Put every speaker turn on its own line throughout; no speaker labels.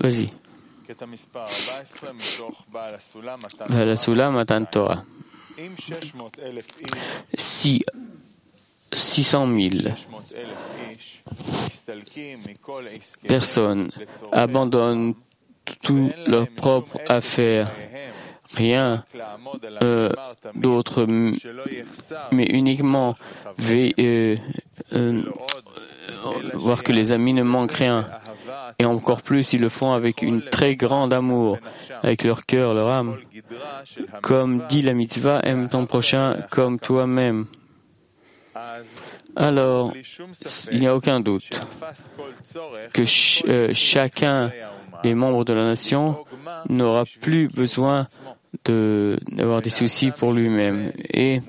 Vas-y. Baal Hasula Matan Torah. Si 600 000 personnes abandonnent toutes leurs propres affaires, rien d'autre, mais uniquement voir que les amis ne manquent rien, et encore plus ils le font avec une très grande amour, avec leur cœur, leur âme. Comme dit la mitzvah, aime ton prochain comme toi-même. Alors, il n'y a aucun doute que chacun des membres de la nation n'aura plus besoin d'avoir des soucis pour lui-même, et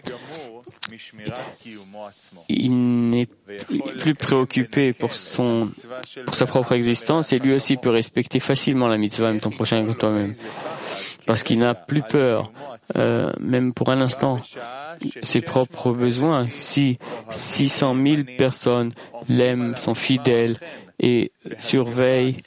il n'est plus préoccupé pour sa propre existence, et lui aussi peut respecter facilement la mitzvah, aime ton prochain comme toi-même, parce qu'il n'a plus peur, même pour un instant, ses propres besoins. Si 600 000 personnes l'aiment, sont fidèles et surveillent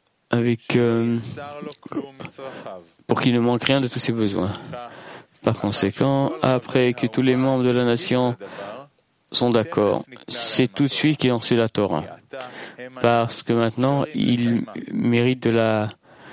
pour qu'il ne manque rien de tous ses besoins. Par conséquent, après que tous les membres de la nation sont d'accord, c'est tout de suite qu'ils ont reçu la Torah. Parce que maintenant, ils méritent de la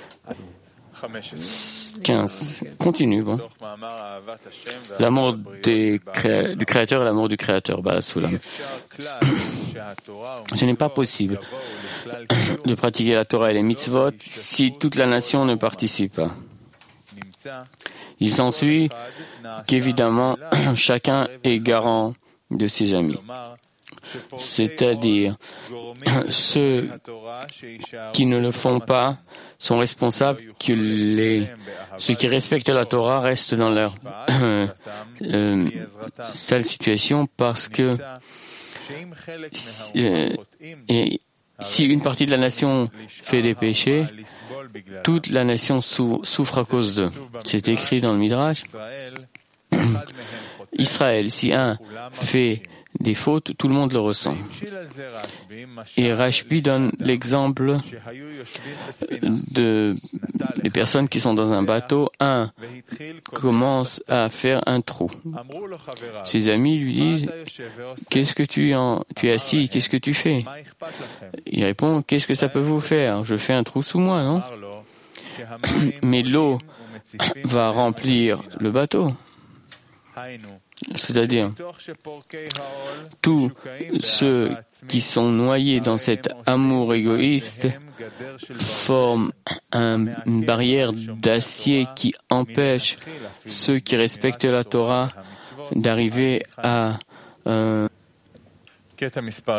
15. Continue, bon. L'amour du Créateur et l'amour du Créateur, Baal Hasula. Ce n'est pas possible de pratiquer la Torah et les mitzvot si toute la nation ne participe pas. Il s'ensuit qu'évidemment, chacun est garant de ses amis. C'est-à-dire, ceux qui ne le font pas sont responsables que ceux qui respectent la Torah restent dans leur sale situation, parce que si une partie de la nation fait des péchés, toute la nation souffre à cause d'eux. C'est écrit dans le Midrash. Israël, si un fait des fautes, tout le monde le ressent. Et Rashbi donne l'exemple des personnes qui sont dans un bateau. Un commence à faire un trou. Ses amis lui disent, qu'est-ce que tu es assis, qu'est-ce que tu fais? Il répond, qu'est-ce que ça peut vous faire? Je fais un trou sous moi, non? Mais l'eau va remplir le bateau. C'est-à-dire, tous ceux qui sont noyés dans cet amour égoïste forment une barrière d'acier qui empêche ceux qui respectent la Torah d'arriver à Tout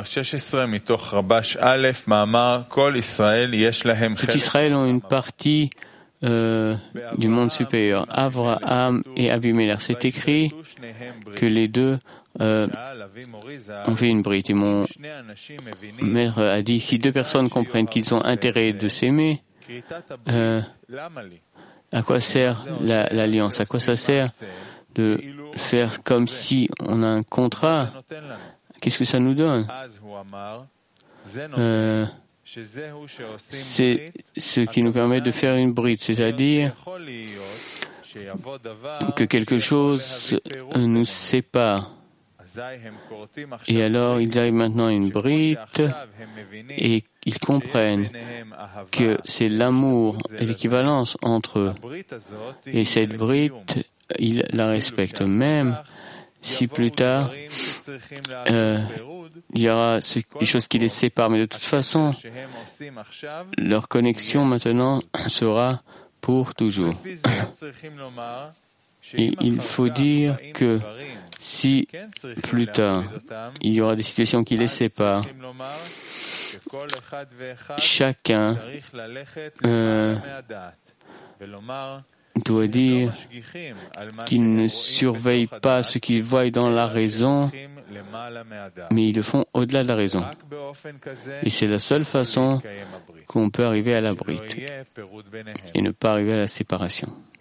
Israël ont une partie du monde supérieur. Avraham et Abimelech. C'est écrit que les deux ont fait une brite. Et mon maître a dit, si deux personnes comprennent qu'ils ont intérêt de s'aimer, à quoi sert l'alliance? À quoi ça sert de faire comme si on a un contrat? Qu'est-ce que ça nous donne? C'est ce qui nous permet de faire une brite, c'est-à-dire que quelque chose nous sépare. Et alors, ils arrivent maintenant à une brite et ils comprennent que c'est l'amour et l'équivalence entre eux. Et cette brite, ils la respectent. Même si plus tard, il y aura des choses qui les séparent, mais de toute façon, leur connexion maintenant sera pour toujours. Et il faut dire que si plus tard, il y aura des situations qui les séparent, chacun doit dire qu'ils ne surveillent pas ce qu'ils voient dans la raison, mais ils le font au-delà de la raison. Et c'est la seule façon qu'on peut arriver à la brite et ne pas arriver à la séparation.